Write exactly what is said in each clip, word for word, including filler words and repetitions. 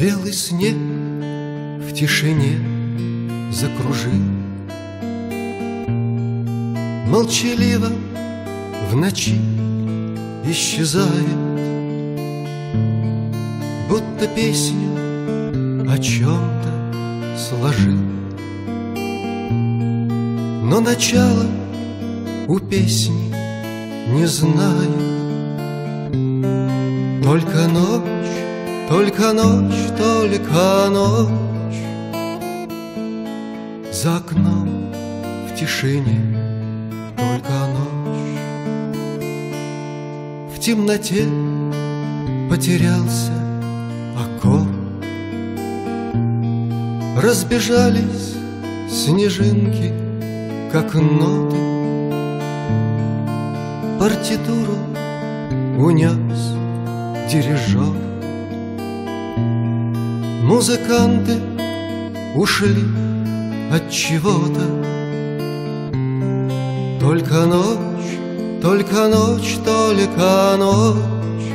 Белый снег в тишине закружил, молчаливо в ночи исчезает, будто песню о чем-то сложил. Но начало у песни не знает. Только ночь, только ночь, только ночь. За окном в тишине только ночь. В темноте потерялся аккорд. Разбежались снежинки, как ноты. Партитуру унес дирижер. Музыканты ушли от чего-то. Только ночь, только ночь, только ночь.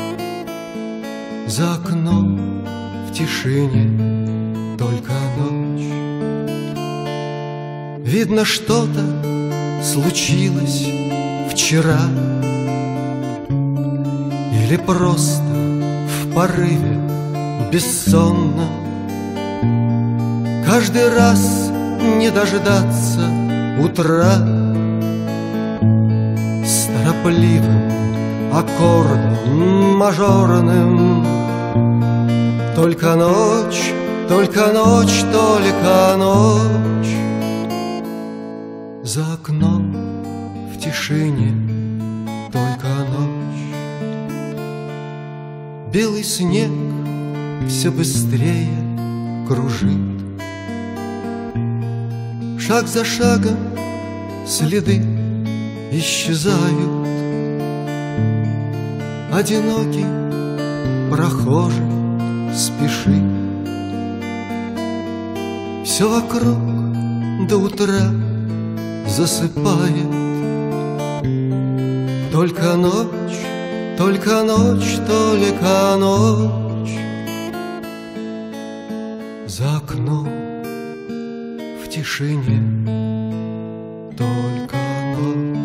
За окном в тишине только ночь. Видно, что-то случилось вчера, или просто в порыве бессонном. Каждый раз не дождаться утра с торопливым аккордом мажорным. Только ночь, только ночь, только ночь. За окном в тишине только ночь. Белый снег все быстрее кружит. Шаг за шагом следы исчезают. Одинокий прохожий спешит. Все вокруг до утра засыпает. Только ночь, только ночь, только ночь. За окном в тишине только ночь.